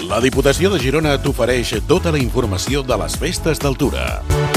La Diputació de Girona t'ofereix tota la informació de les festes d'Altura.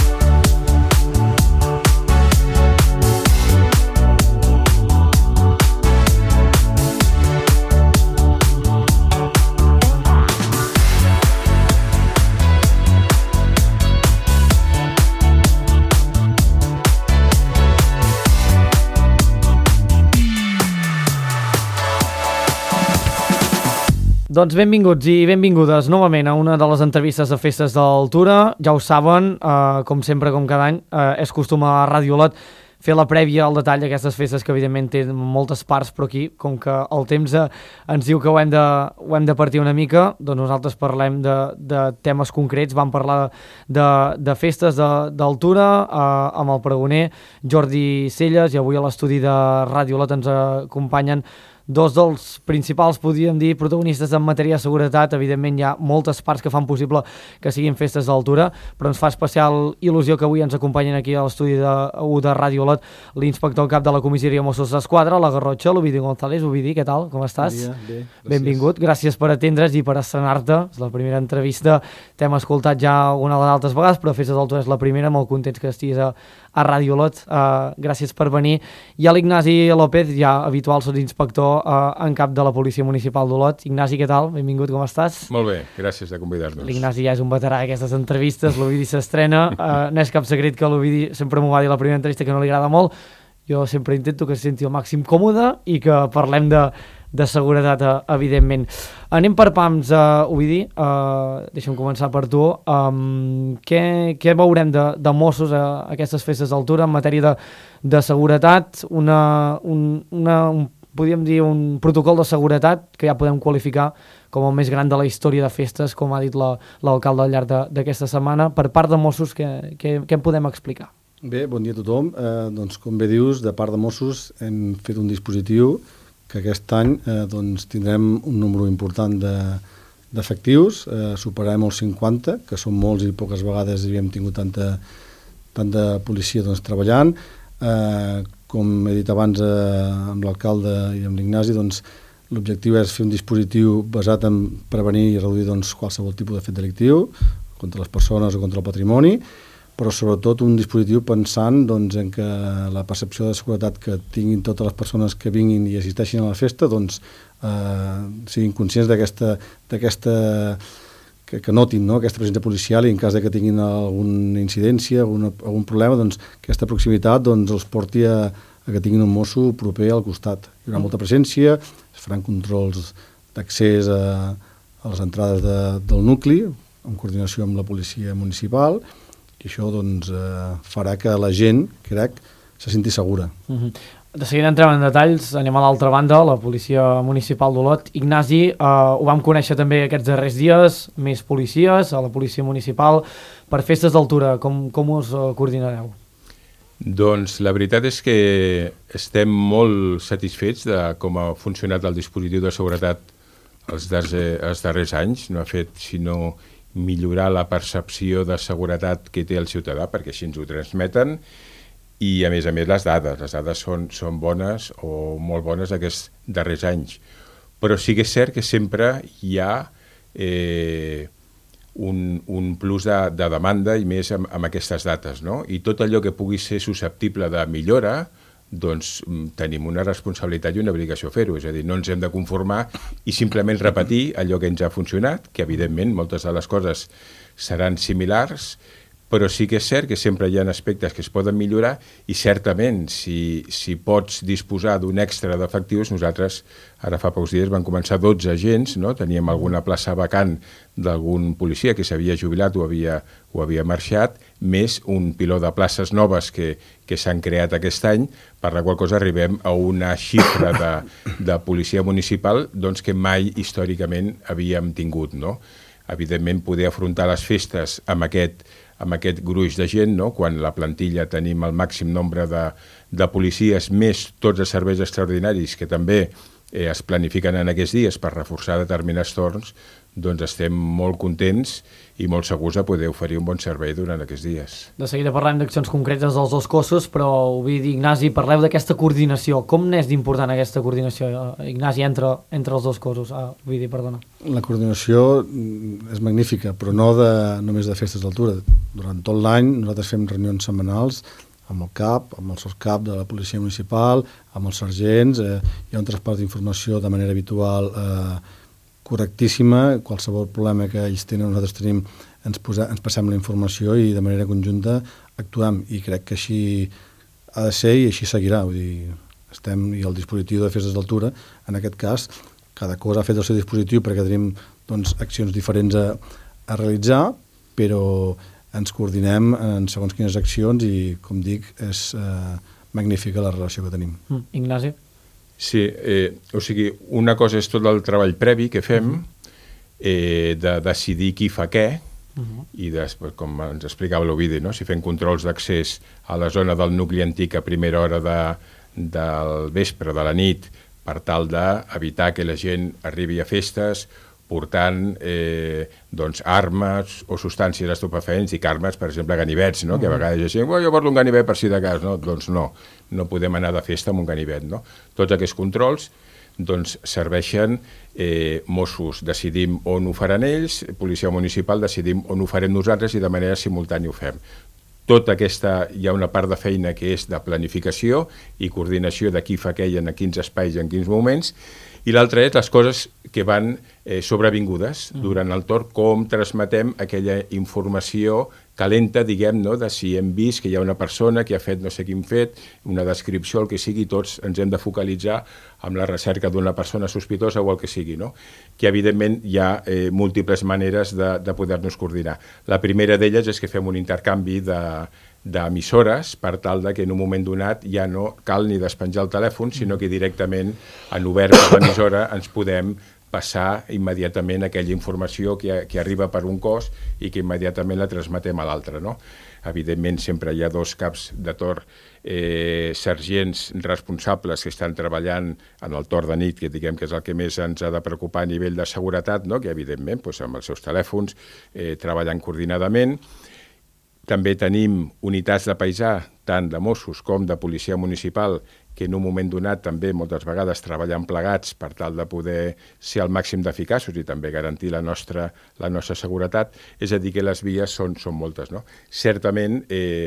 Doncs benvinguts i benvingudes novament a una de les entrevistes de Festes d'Altura. Ja ho saben, com sempre, com cada any, és costum a Ràdio Olot fer la prèvia al detall d'aquestes festes que evidentment tenen moltes parts, però aquí, com que el temps ens diu que ho hem de partir una mica, doncs nosaltres parlem de temes concrets. Vam parlar de festes d'Altura amb el pregoner Jordi Celles, i avui a l'estudi de Ràdio Olot ens acompanyen dos dels principals, podríem dir, protagonistes en matèria de seguretat. Evidentment hi ha moltes parts que fan possible que siguin festes d'altura, però ens fa especial il·lusió que avui ens acompanyen aquí a l'estudi de Ràdio Olot l'inspector cap de la comissaria Mossos d'Esquadra, la Garrotxa, l'Ovidi González. Ovidi, què tal? Com estàs? Bon dia, bé. Benvingut, gràcies per atendre's i per estrenar-te. És la primera entrevista, t'hem escoltat ja una de les altres vegades, però festes d'altura és la primera, molt contents que estiguis a Ràdio Olot. Gràcies per venir. I a l'Ignasi López, ja habitual sotsinspector en cap de la Policia Municipal d'Olot. Ignasi, què tal? Benvingut, com estàs? Molt bé, gràcies de convidar-nos. L'Ignasi ja és un veterà d'aquestes entrevistes, l'Ovidi s'estrena. No és cap secret que l'Ovidi sempre m'ho va dir a la primera entrevista que no li agrada molt. Jo sempre intento que se senti el màxim còmode i que parlem de seguretat, evidentment. Anem per pams, Ovidi. Deixa'm començar per tu. Què veurem de Mossos a aquestes festes d'altura en matèria de seguretat? Podríem dir un protocol de seguretat que ja podem qualificar com el més gran de la història de festes, com ha dit l'alcalde al llarg d'aquesta setmana. Per part de Mossos, què en podem explicar? Bé, bon dia a tothom. Doncs, com bé dius, de part de Mossos hem fet un dispositiu que aquest any tindrem un número important d'efectius, superarem els 50, que són molts i poques vegades havíem tingut tanta policia treballant. Com he dit abans amb l'alcalde i amb l'Ignasi, l'objectiu és fer un dispositiu basat en prevenir i reduir qualsevol tipus de fet delictiu contra les persones o contra el patrimoni, però sobretot un dispositiu pensant en que la percepció de seguretat que tinguin totes les persones que vinguin i assisteixin a la festa siguin conscients que notin aquesta presència policial, i en cas de que tinguin alguna incidència, algun problema, aquesta proximitat els porti a que tinguin un mosso proper al costat. Hi haurà molta presència, es faran controls d'accés a les entrades del nucli, en coordinació amb la policia municipal, i això farà que la gent, crec, se senti segura. De seguida entrem en detalls, anem a l'altra banda, la Policia Municipal d'Olot. Ignasi, ho vam conèixer també aquests darrers dies, més policies a la Policia Municipal. Per festes d'altura, com us coordinareu? Doncs la veritat és que estem molt satisfets de com ha funcionat el dispositiu de seguretat els darrers anys. No ha fet sinó millorar la percepció de seguretat que té el ciutadà, perquè així ens ho transmeten. I, a més, les dades són bones o molt bones aquests darrers anys. Però sí que és cert que sempre hi ha un plus de demanda, i més amb aquestes dates, no? I tot allò que pugui ser susceptible de millora, doncs tenim una responsabilitat i una obligació a fer-ho. És a dir, no ens hem de conformar i simplement repetir allò que ens ha funcionat, que evidentment moltes de les coses seran similars, però sí que és cert que sempre hi ha aspectes que es poden millorar, i certament si pots disposar d'un extra d'efectius, nosaltres ara fa pocs dies vam començar 12 agents, no? Teníem alguna plaça vacant d'algun policia que s'havia jubilat o havia marxat, més un piló de places noves que s'han creat aquest any, per la qual cosa arribem a una xifra de policia municipal que mai històricament havíem tingut, no? Evidentment, poder afrontar les festes amb aquest gruix de gent, no? Quan la plantilla tenim el màxim nombre de policies, més tots els serveis extraordinaris que també es planifiquen en aquests dies per reforçar determinats torns, doncs estem molt contents i molt segurs de poder oferir un bon servei durant aquests dies. De seguida parlem d'accions concretes dels dos cossos, però Ovidi, Ignasi, parleu d'aquesta coordinació. Com n'és d'important aquesta coordinació, Ignasi, entre els dos cossos? Ovidi, perdona. La coordinació és magnífica, però no només de festes d'altura. Durant tot l'any nosaltres fem reunions setmanals amb el CAP, amb el SOSCAP de la Policia Municipal, amb els sergents, hi ha un traspàs d'informació de manera habitual correctíssima. Qualsevol problema que ells tenen, nosaltres tenim, ens passem la informació i de manera conjunta actuem, i crec que així ha de ser i així seguirà. Vull dir, i el dispositiu de festes d'altura, en aquest cas, cada cos ha fet el seu dispositiu perquè tenim accions diferents a realitzar, però ens coordinem en segons quines accions i, com dic, és magnífica la relació que tenim. Ignasi? Sí, o sigui, una cosa és tot el treball previ que fem, de decidir qui fa què, i després, com ens explicava l'Ovidi, no? Si fem controls d'accés a la zona del nucli antic a primera hora del vespre, de la nit, per tal d'evitar que la gent arribi a festes portant armes o substàncies estupefaents, i armes, per exemple, ganivets, no? Que a vegades hi ha gent, jo porto un ganivet per si de cas, no? Doncs no podem anar de festa amb un ganivet, no? Tots aquests controls serveixen Mossos, decidim on ho faran ells, policia municipal decidim on ho farem nosaltres i de manera simultània ho fem. Tota aquesta, hi ha una part de feina que és de planificació i coordinació de qui fa què i en quins espais i en quins moments, i l'altra és les coses que van sobrevingudes durant el torn, com transmetem aquella informació calenta, diguem, no? De si hem vist que hi ha una persona que ha fet no sé quin fet, una descripció, el que sigui, tots ens hem de focalitzar amb la recerca d'una persona sospitosa o el que sigui, no? Que evidentment hi ha múltiples maneres de poder-nos coordinar. La primera d'elles és que fem un intercanvi d'emissores per tal que en un moment donat ja no cal ni despenjar el telèfon, sinó que directament en obert per l'emissora ens podem passar immediatament aquella informació que arriba per un cos i que immediatament la transmetem a l'altre, no? Evidentment sempre hi ha dos caps de torn, sergents responsables que estan treballant en el torn de nit, que diguem que és el que més ens ha de preocupar a nivell de seguretat, no? Que evidentment amb els seus telèfons treballant coordinadament. També tenim unitats de paisà, tant de Mossos com de policia municipal, que en un moment donat també moltes vegades treballen plegats per tal de poder ser al màxim d'eficaços i també garantir la nostra seguretat. És a dir, que les vies són moltes, no? Certament,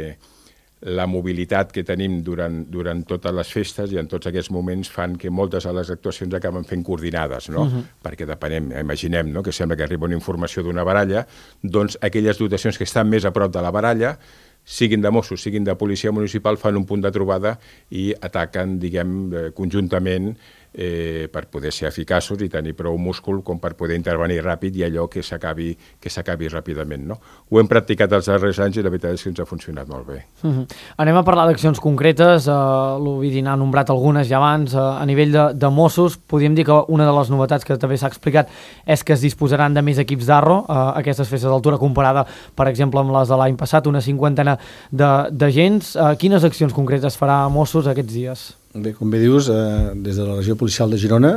la mobilitat que tenim durant totes les festes i en tots aquests moments fan que moltes de les actuacions acaben fent coordinades, no? Perquè depenem, imaginem, no? Que sembla que arriba una informació d'una baralla, doncs aquelles dotacions que estan més a prop de la baralla, siguin de Mossos, siguin de policia municipal, fan un punt de trobada i ataquen, diguem, conjuntament per poder ser eficaços i tenir prou múscul com per poder intervenir ràpid i allò que s'acabi ràpidament, no? Ho hem practicat els darrers anys i la veritat és que ens ha funcionat molt bé. Anem a parlar d'accions concretes. L'Ovidi n'ha nombrat algunes ja abans. A nivell de Mossos, podríem dir que una de les novetats que també s'ha explicat és que es disposaran de més equips d'Arro a aquestes festes d'altura comparada, per exemple, amb les de l'any passat, una 50 d'agents. Quines accions concretes farà Mossos aquests dies? Bé, com bé dius, des de la regió policial de Girona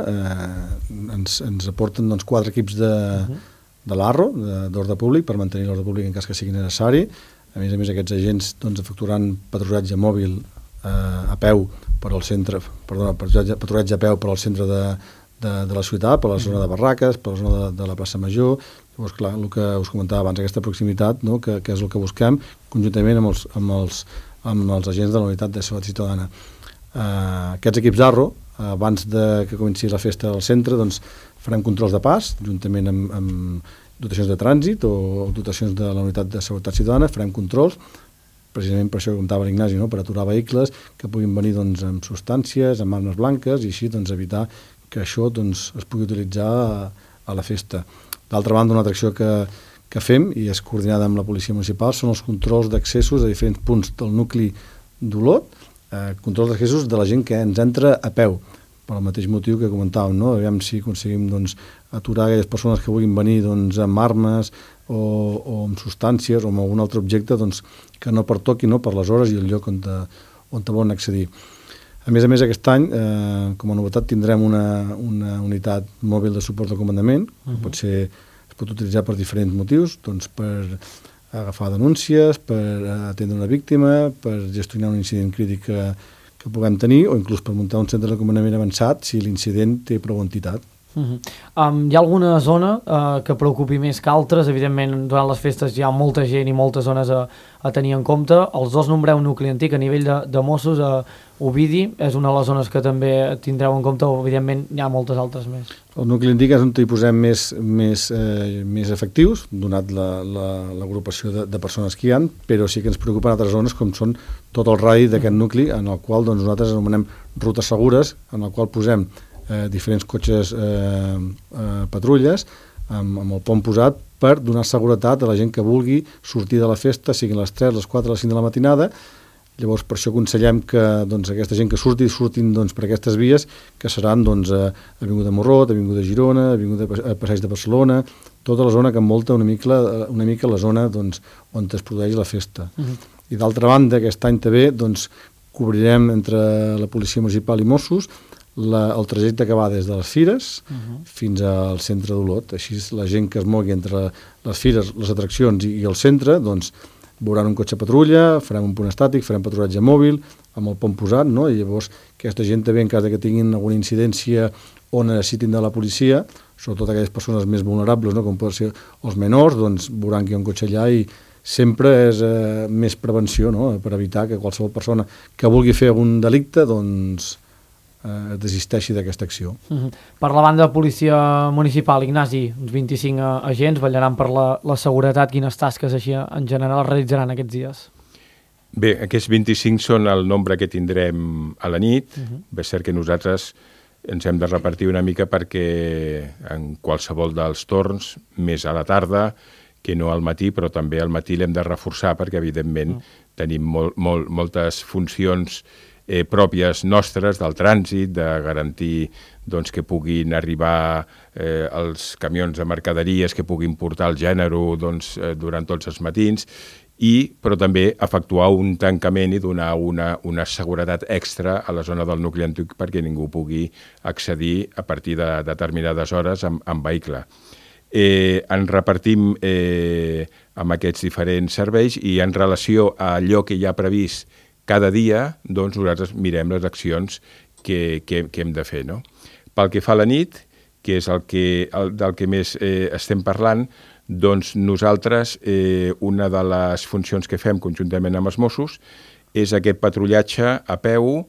ens aporten 4 equips de l'Arro, d'ordre públic, per mantenir l'ordre públic en cas que sigui necessari. A més, aquests agents efectuaran patrullatge mòbil a peu per al centre, patrullatge a peu per al centre de la ciutat, per la zona de Barraques, per la zona de la plaça Major. Llavors, clar, el que us comentava abans, aquesta proximitat, no? que és el que busquem, conjuntament amb els agents de la unitat de seguretat ciutadana. Aquests equips d'Arro, abans que comenci la festa al centre, doncs farem controls de pas, juntament amb dotacions de trànsit o dotacions de la unitat de seguretat ciutadana, farem controls, precisament per això que comentava l'Ignasi, no? Per aturar vehicles que puguin venir amb substàncies, amb armes blanques, i així evitar que això es pugui utilitzar a la festa. D'altra banda, una altra acció que fem, i és coordinada amb la policia municipal, són els controls d'accessos a diferents punts del nucli d'Olot, controls d'accessos de la gent que ens entra a peu, per el mateix motiu que comentàvem, no? Aviam si aconseguim aturar aquelles persones que vulguin venir amb armes o amb substàncies o amb algun altre objecte que no pertoqui, no? Per les hores i el lloc on volen accedir. A més, aquest any, com a novetat, tindrem una unitat mòbil de suport al comandament, que es pot utilitzar per diferents motius, doncs per agafar denúncies, per atendre una víctima, per gestionar un incident crític que puguem tenir, o inclús per muntar un centre de comandament avançat si l'incident té prou entitat. Hi ha alguna zona que preocupi més que altres? Evidentment, durant les festes hi ha molta gent i moltes zones a tenir en compte. Els dos nombreu nucli antic a nivell de Mossos. Ovidi és una de les zones que també tindreu en compte, o evidentment hi ha moltes altres més. El nucli antic és on hi posem més efectius, donat l'agrupació de persones que hi ha, però sí que ens preocupen altres zones com són tot el radi d'aquest nucli, en el qual nosaltres anomenem rutes segures, en el qual posem diferents cotxes patrulles amb el pont posat per donar seguretat a la gent que vulgui sortir de la festa, siguin les 3, les 4, les 5 de la matinada. Llavors, per això aconsellem que aquesta gent que surtin per aquestes vies, que seran Avinguda Morrot, Avinguda Girona, Avinguda Passeig de Barcelona, tota la zona que envolta una mica la zona on es produeix la festa. I d'altra banda, aquest any també cobrirem entre la Policia Municipal i Mossos el trajecte que va des de les Fires fins al centre d'Olot. Així la gent que es mogui entre les Fires, les atraccions i el centre, veuran un cotxe patrulla, farem un punt estàtic, farem patrullatge mòbil, amb el pont posat, no? I llavors aquesta gent també, en cas que tinguin alguna incidència o necessitin de la policia, sobretot aquelles persones més vulnerables, no? Com poden ser els menors, veuran que hi ha un cotxe allà i sempre és més prevenció, no? Per evitar que qualsevol persona que vulgui fer algun delicte desisteixi d'aquesta acció. Per la banda de Policia Municipal, Ignasi, uns 25 agents vetllaran per la seguretat. Quines tasques així en general realitzaran aquests dies? Bé, aquests 25 són el nombre que tindrem a la nit. Bé, és cert que nosaltres ens hem de repartir una mica perquè en qualsevol dels torns, més a la tarda que no al matí, però també al matí l'hem de reforçar perquè, evidentment, tenim moltes funcions pròpies nostres del trànsit, de garantir que puguin arribar els camions de mercaderies, que puguin portar el gènere durant tots els matins, però també efectuar un tancament i donar una seguretat extra a la zona del nucli antic perquè ningú pugui accedir a partir de determinades hores amb vehicle. Ens repartim amb aquests diferents serveis i en relació a allò que hi ha previst cada dia, nosaltres mirem les accions que hem de fer, no? Pel que fa a la nit, que és del que més estem parlant, nosaltres, una de les funcions que fem conjuntament amb els Mossos és aquest patrullatge a peu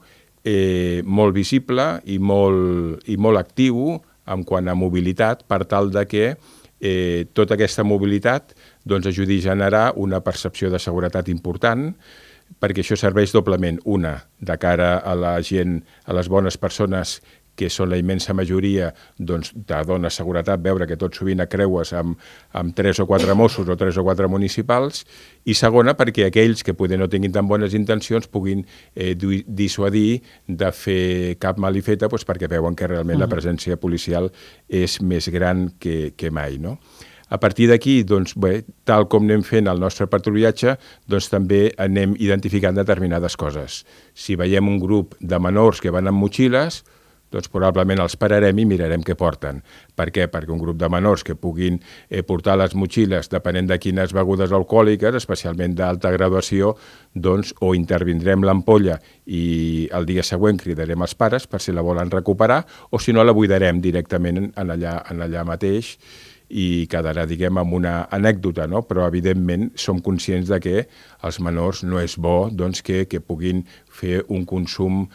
molt visible i molt actiu en quant a mobilitat, per tal de que tota aquesta mobilitat ajudi a generar una percepció de seguretat important, perquè això serveix doblement, una, de cara a la gent, a les bones persones que són la immensa majoria, te dona seguretat veure que tot sovint creues amb 3 o 4 Mossos o 3 o 4 municipals, i segona, perquè aquells que poder no tinguin tan bones intencions puguin dissuadir de fer cap malifeta, perquè veuen que realment la presència policial és més gran que mai, no? A partir d'aquí, tal com anem fent el nostre patrullatge, també anem identificant determinades coses. Si veiem un grup de menors que van amb motxilles, probablement els pararem i mirarem què porten. Per què? Perquè un grup de menors que puguin portar les motxilles, depenent de quines begudes alcohòliques, especialment d'alta graduació, o intervindrem l'ampolla i el dia següent cridarem els pares per si la volen recuperar, o si no la buidarem directament en allà mateix i quedarà, amb una anècdota, no? Però, evidentment, som conscients de que els menors no és bo que puguin fer un consum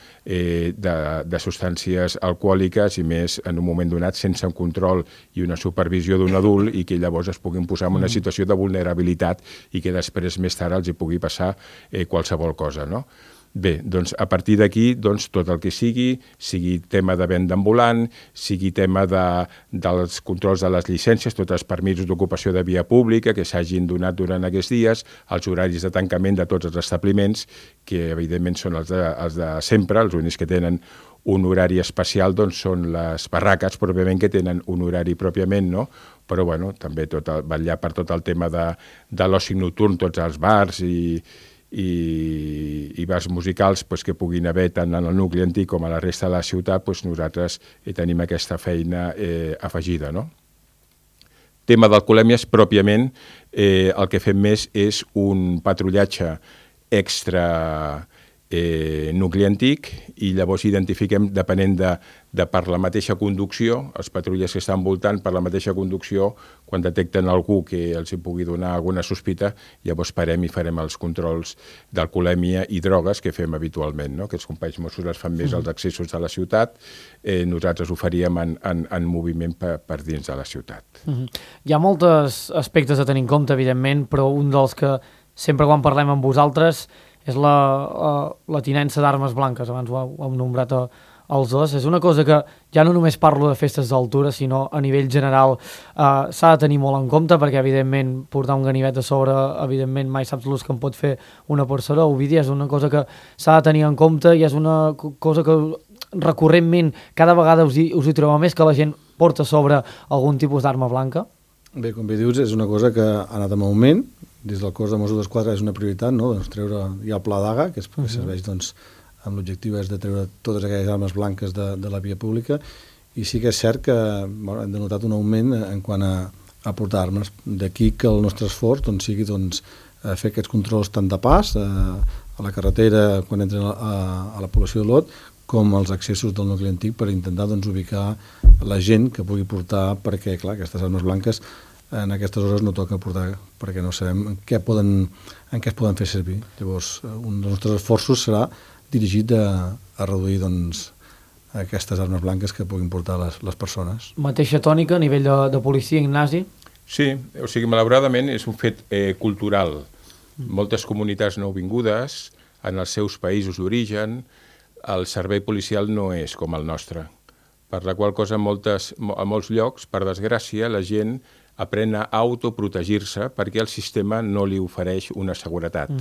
de substàncies alcohòliques i més en un moment donat sense un control i una supervisió d'un adult i que llavors es puguin posar en una situació de vulnerabilitat i que després, més tard, els hi pugui passar qualsevol cosa, no? Bé, a partir d'aquí, tot el que sigui tema de venda ambulant, sigui tema dels controls de les llicències, tots els permisos d'ocupació de via pública que s'hagin donat durant aquests dies, els horaris de tancament de tots els establiments, que evidentment són els de sempre, els únics que tenen un horari especial són les barraques, pròpiament, que tenen un horari pròpiament, no? Però, també vetllar per tot el tema de l'oci nocturn, tots els bars i bars musicals que puguin haver tant en el nucli antic com a la resta de la ciutat, nosaltres tenim aquesta feina afegida, no? Tema d'alcoholèmies, pròpiament, el que fem més és un patrullatge extra nucli antic i llavors identifiquem, depenent de per la mateixa conducció, els patrulles que estan voltant per la mateixa conducció, quan detecten algú que els hi pugui donar alguna sospita, llavors parem i farem els controls d'alcoholèmia i drogues que fem habitualment, no? Que els companys Mossos es fan més als accessos de la ciutat, nosaltres ho faríem en moviment per dins de la ciutat. Hi ha molts aspectes a tenir en compte, evidentment, però un dels que sempre quan parlem amb vosaltres és la tinença d'armes blanques, abans ho hem nombrat els dos. És una cosa que ja no només parlo de festes d'altura, sinó a nivell general s'ha de tenir molt en compte, perquè evidentment portar un ganivet a sobre, evidentment mai saps l'ús que en pot fer una persona. Ovidia, és una cosa que s'ha de tenir en compte i és una cosa que recurrentment cada vegada us hi trobeu més, que la gent porta a sobre algun tipus d'arma blanca. Bé, com bé dius, és una cosa que ha anat en augment. Des del cos de Mossos d'Esquadra és una prioritat, no? Treure ja el pla d'AGA, que serveix amb l'objectiu és de treure totes aquelles armes blanques de la via pública, i sí que és cert que hem denotat un augment en quant a portar armes. D'aquí que el nostre esforç sigui fer aquests controls tant de pas a la carretera quan entren a la població d'Olot, com els accessos del nucli antic, per intentar ubicar la gent que pugui portar, perquè clar, aquestes armes blanques en aquestes hores no toca portar, perquè no sabem en què es poden fer servir. Llavors, un dels nostres esforços serà dirigit a reduir aquestes armes blanques que puguin portar les persones. Mateixa tònica a nivell de policia, Ignasi? Sí, o sigui, malauradament és un fet cultural. Moltes comunitats nouvingudes, en els seus països d'origen, el servei policial no és com el nostre. Per la qual cosa, a molts llocs, per desgràcia, la gent aprèn a autoprotegir-se perquè el sistema no li ofereix una seguretat.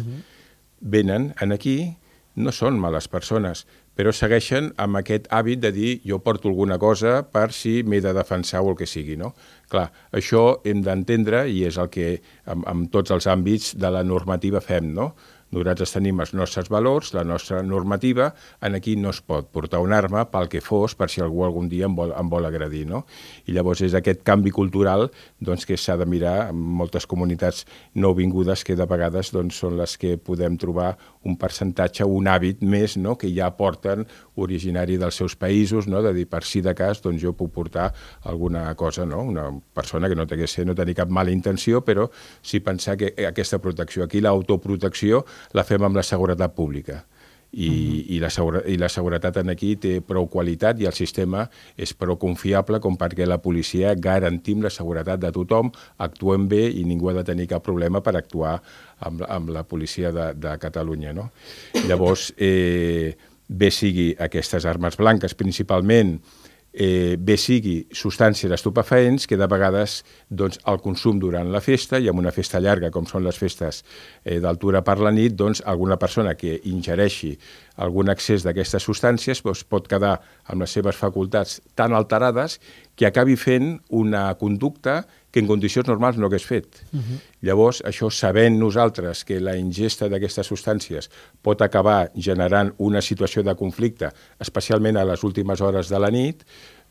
Venen aquí, no són males persones, però segueixen amb aquest hàbit de dir jo porto alguna cosa per si m'he de defensar o el que sigui, no? Clar, això hem d'entendre i és el que en tots els àmbits de la normativa fem, no? Nosaltres tenim els nostres valors, la nostra normativa, aquí no es pot portar una arma pel que fos, per si algú algun dia em vol agredir, no? I llavors és aquest canvi cultural que s'ha de mirar en moltes comunitats nouvingudes que de vegades són les que podem trobar un percentatge, un hàbit més, no? Que ja porten originari dels seus països, no? De dir, per si de cas, jo puc portar alguna cosa, no? Una persona que no tenir cap mala intenció, però sí pensar que aquesta protecció, aquí l'autoprotecció la fem amb la seguretat pública i la seguretat aquí té prou qualitat i el sistema és prou confiable com perquè la policia garantim la seguretat de tothom, actuem bé i ningú ha de tenir cap problema per actuar amb la policia de Catalunya, no? Llavors, bé sigui aquestes armes blanques principalment, bé sigui substàncies estupefaents que de vegades el consum durant la festa i en una festa llarga com són les festes d'altura per la nit, alguna persona que ingereixi algun excés d'aquestes substàncies pot quedar amb les seves facultats tan alterades que acabi fent una conducta que en condicions normals no hagués fet. Llavors, això sabent nosaltres que la ingesta d'aquestes substàncies pot acabar generant una situació de conflicte, especialment a les últimes hores de la nit,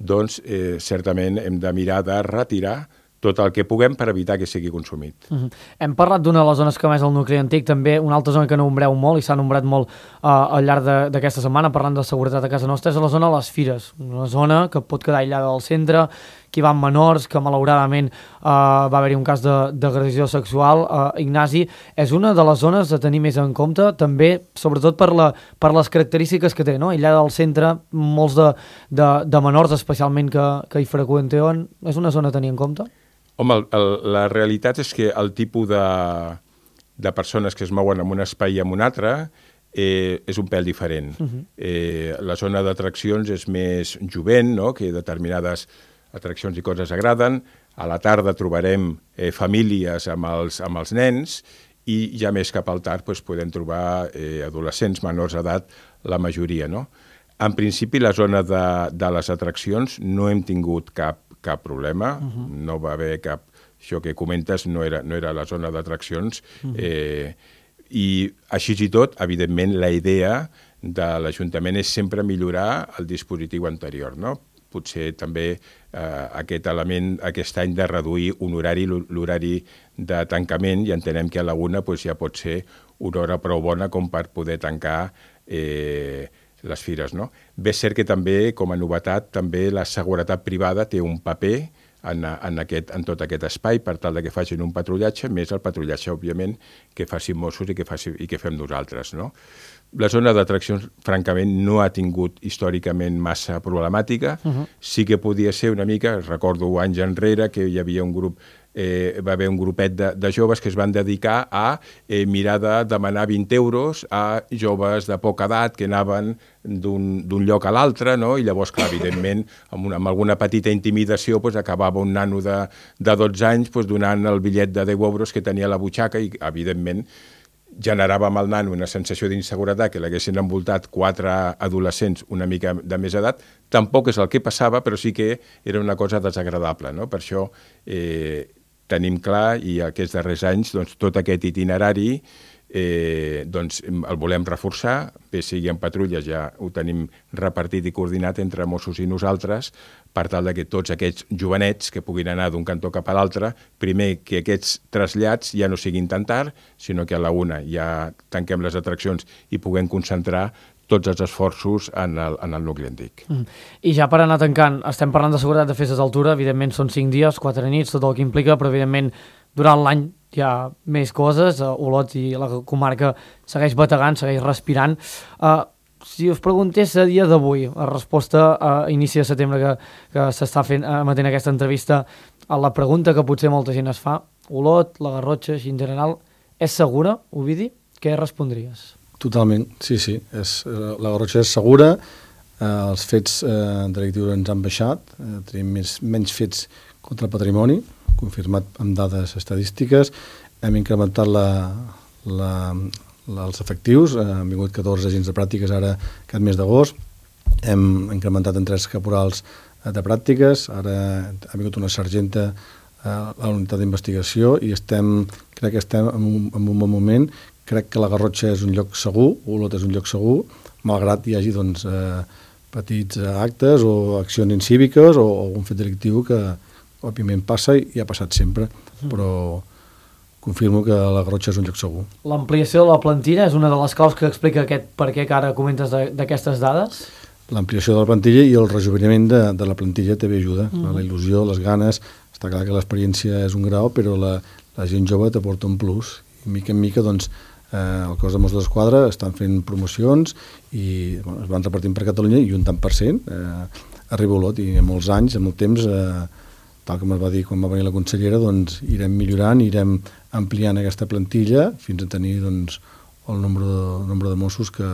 certament hem de mirar de retirar tot el que puguem per evitar que sigui consumit. Hem parlat d'una de les zones que més el nucli antic, també una altra zona que nombreu molt i s'ha nombrat molt al llarg d'aquesta setmana, parlant de seguretat a casa nostra, és la zona de les fires, una zona que pot quedar aïllada del centre, que hi van menors, que malauradament va haver-hi un cas d'agressió sexual. Ignasi, és una de les zones a tenir més en compte, també, sobretot per les característiques que té, no? Aïllada del centre, molts de menors, especialment que hi freqüenten, és una zona a tenir en compte? Home, la realitat és que el tipus de persones que es mouen en un espai i en un altre és un pèl diferent. La zona d'atraccions és més jovent, no? Que determinades atraccions i coses agraden. A la tarda trobarem famílies amb els nens i ja més cap al tard podem trobar adolescents menors d'edat, la majoria, no? En principi, la zona de les atraccions no hem tingut cap problema, no va haver cap... Això que comentes no era la zona d'atraccions I així i tot, evidentment, la idea de l'Ajuntament és sempre millorar el dispositiu anterior, no? Potser també aquest element aquest any de reduir un horari, l'horari de tancament, i entenem que a la 1 ja pot ser una hora prou bona com per poder tancar les fires, no? Bé, és cert que també, com a novetat, també la seguretat privada té un paper en tot aquest espai per tal que facin un patrullatge, més el patrullatge, òbviament, que facin Mossos i que fem nosaltres, no? La zona d'atraccions, francament, no ha tingut històricament massa problemàtica. Sí que podia ser una mica, recordo anys enrere, que hi havia un grup, va haver un grupet de joves que es van dedicar a mirar de demanar 20 euros a joves de poca edat que anaven d'un lloc a l'altre, no? I llavors, clar, evidentment, amb alguna petita intimidació, acabava un nano de 12 anys donant el bitllet de 10 euros que tenia a la butxaca i, evidentment, generava amb el nano una sensació d'inseguretat que l'haguessin envoltat 4 adolescents una mica de més edat. Tampoc és el que passava, però sí que era una cosa desagradable, no? Per això tenim clar, i aquests darrers anys, tot aquest itinerari el volem reforçar, bé sigui en patrulles, ja ho tenim repartit i coordinat entre Mossos i nosaltres, per tal que tots aquests jovenets que puguin anar d'un cantó cap a l'altre, primer que aquests trasllats ja no siguin tan tard, sinó que a la 1 ja tanquem les atraccions i puguem concentrar tots els esforços en el nucli antic. I ja per anar tancant, estem parlant de seguretat de festes d'altura, evidentment són 5 dies, 4 nits, tot el que implica, però evidentment durant l'any hi ha més coses, Olot i la comarca segueix bategant, segueix respirant. Si us preguntés a dia d'avui, a resposta a inici de setembre que s'està emetent aquesta entrevista, a la pregunta que potser molta gent es fa, Olot, la Garrotxa, així en general, és segura, Ovidi? Què respondries? Totalment, sí. La Garrotxa és segura, els fets delictius ens han baixat, tenim menys fets contra el patrimoni, confirmat amb dades estadístiques, hem incrementat els efectius, han vingut 14 agents de pràctiques ara aquest mes d'agost, hem incrementat en 3 caporals de pràctiques, ara ha vingut una sergenta a la unitat d'investigació i crec que estem en un bon moment. Crec que la Garrotxa és un lloc segur, Olot és un lloc segur, malgrat hi hagi petits actes o accions incíviques o algun fet delictiu que òbviament passa i ha passat sempre, però confirmo que la Garrotxa és un lloc segur. L'ampliació de la plantilla és una de les claus que explica aquest per què que ara comentes d'aquestes dades? L'ampliació de la plantilla i el rejuveniment de la plantilla també ajuda. La il·lusió, les ganes, està clar que l'experiència és un grau, però la gent jove t'aporta un plus. I mica en mica, el cos de Mossos d'Esquadra estan fent promocions i es van repartint per Catalunya i un tant per cent arriba a Olot i en molts anys, en molt temps, tal com es va dir quan va venir la consellera, irem millorant, irem ampliant aquesta plantilla fins a tenir el nombre de Mossos que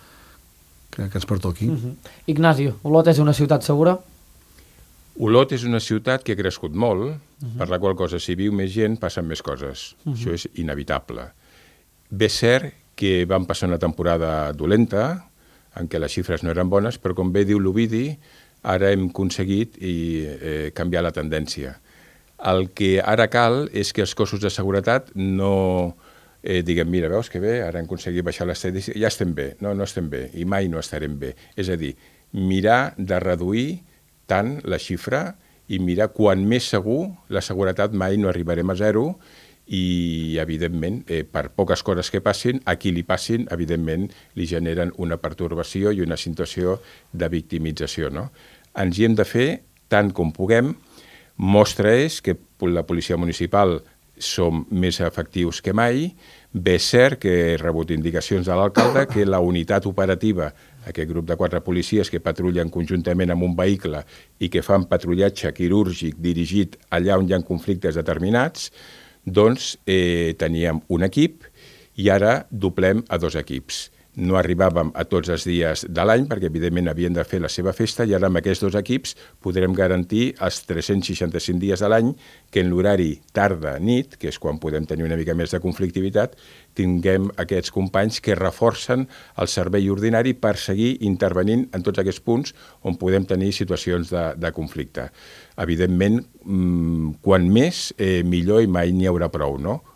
ens pertoqui. Ignacio, Olot és una ciutat segura? Olot és una ciutat que ha crescut molt, per la qual cosa, si viu més gent, passen més coses. Això és inevitable. Bé, és cert que vam passar una temporada dolenta, en què les xifres no eren bones, però com bé diu l'Ovidi, ara hem aconseguit canviar la tendència. El que ara cal és que els cossos de seguretat no diguem, mira, veus que bé, ara hem aconseguit baixar l'estadística, ja estem bé. No estem bé i mai no estarem bé. És a dir, mirar de reduir tant la xifra i mirar quan més segur, la seguretat mai no arribarem a 0 i, evidentment, per poques coses que passin, a qui li passin, evidentment, li generen una pertorbació i una situació de victimització, no? Ens hi hem de fer tant com puguem. Mostra és que la policia municipal som més efectius que mai. Bé, és cert que he rebut indicacions de l'alcalde que la unitat operativa, aquest grup de 4 policies que patrullen conjuntament amb un vehicle i que fan patrullatge quirúrgic dirigit allà on hi ha conflictes determinats, teníem un equip i ara doblem a 2 equips. No arribàvem a tots els dies de l'any perquè, evidentment, havien de fer la seva festa i ara amb aquests 2 equips podrem garantir els 365 dies de l'any que en l'horari tarda-nit, que és quan podem tenir una mica més de conflictivitat, tinguem aquests companys que reforcen el servei ordinari per seguir intervenint en tots aquests punts on podem tenir situacions de conflicte. Evidentment, quan més, millor i mai n'hi haurà prou, no?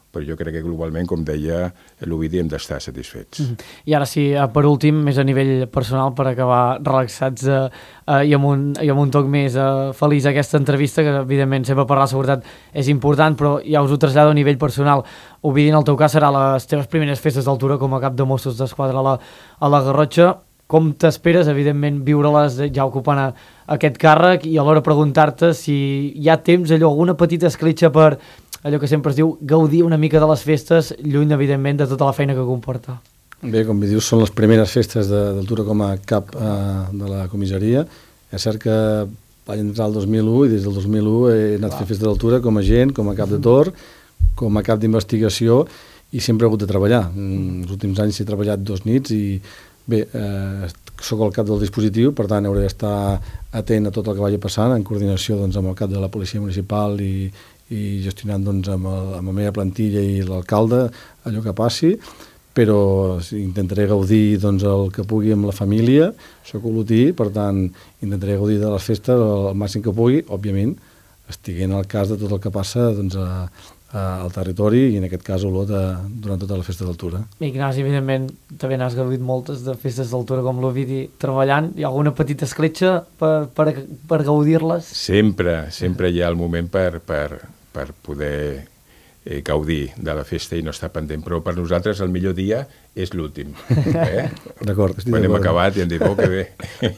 però jo crec que globalment, com deia l'Ovidi, hem d'estar satisfets. I ara sí, per últim, més a nivell personal, per acabar relaxats i amb un toc més feliç aquesta entrevista, que evidentment sempre parlar de seguretat és important, però ja us ho trasllado a nivell personal. Ovidi, en el teu cas, serà les teves primeres festes d'altura com a cap de Mossos d'Esquadra a la Garrotxa. Com t'esperes, evidentment, viure-les ja ocupant aquest càrrec, i alhora preguntar-te si hi ha temps, alguna petita escletxa per allò que sempre es diu, gaudir una mica de les festes, lluny, evidentment, de tota la feina que comporta. Bé, com dius, són les primeres festes d'altura com a cap de la comissaria. És cert que vaig entrar el 2001 i des del 2001 he anat a fer festes d'altura com a agent, com a cap de torn, com a cap d'investigació, i sempre he hagut de treballar. Els últims anys he treballat 2 nits i bé, sóc el cap del dispositiu, per tant hauré d'estar atent a tot el que vagi passant, en coordinació doncs, amb el cap de la policia municipal i gestionant doncs, amb la meva plantilla i l'alcalde allò que passi, però intentaré gaudir doncs, el que pugui amb la família. Soc olotí, per tant intentaré gaudir de les festes el màxim que pugui, òbviament estiguent al cas de tot el que passa doncs, al territori, i en aquest cas a Olot durant tota la festa d'altura. Ignasi, evidentment, també n'has gaudit moltes de festes d'altura com l'Ovidi treballant. Hi ha alguna petita escletxa per gaudir-les? Sempre hi ha el moment per poder gaudir de la festa i no estar pendent, però per nosaltres el millor dia és l'últim. D'acord, estic quan hem d'acord. acabat i hem dit, que bé.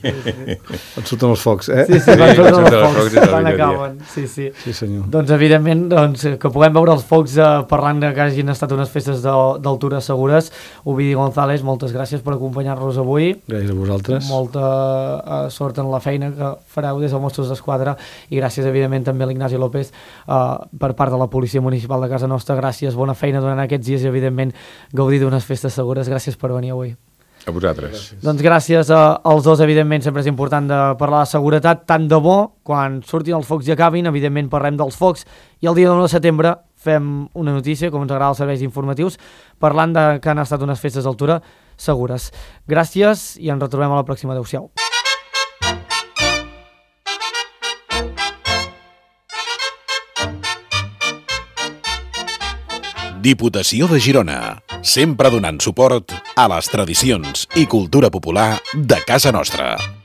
Et surten els focs, eh? Sí, quan surten els focs, quan acaben. Sí, senyor. Doncs, evidentment, que puguem veure els focs parlant que hagin estat unes festes d'altura segures. Ovidi González, moltes gràcies per acompanyar-nos avui. Gràcies a vosaltres. Molta sort en la feina que fareu des dels Mossos d'Esquadra, i gràcies, evidentment, també a l'Ignasi López per part de la Policia Municipal de casa nostra. Gràcies, bona feina durant aquests dies i, evidentment, gaudir d'unes festes segures. Gràcies per venir avui. A vosaltres. Gràcies. Doncs gràcies als dos, evidentment, sempre és important de parlar de seguretat, tant de bo, quan surtin els focs i acabin, evidentment parlem dels focs, i el dia 1 de setembre fem una notícia, com ens agrada els serveis informatius, parlant de que han estat unes festes d'altura segures. Gràcies i ens retrobem a la pròxima. Adéu-siau. Diputació de Girona, sempre donant suport a les tradicions i cultura popular de casa nostra.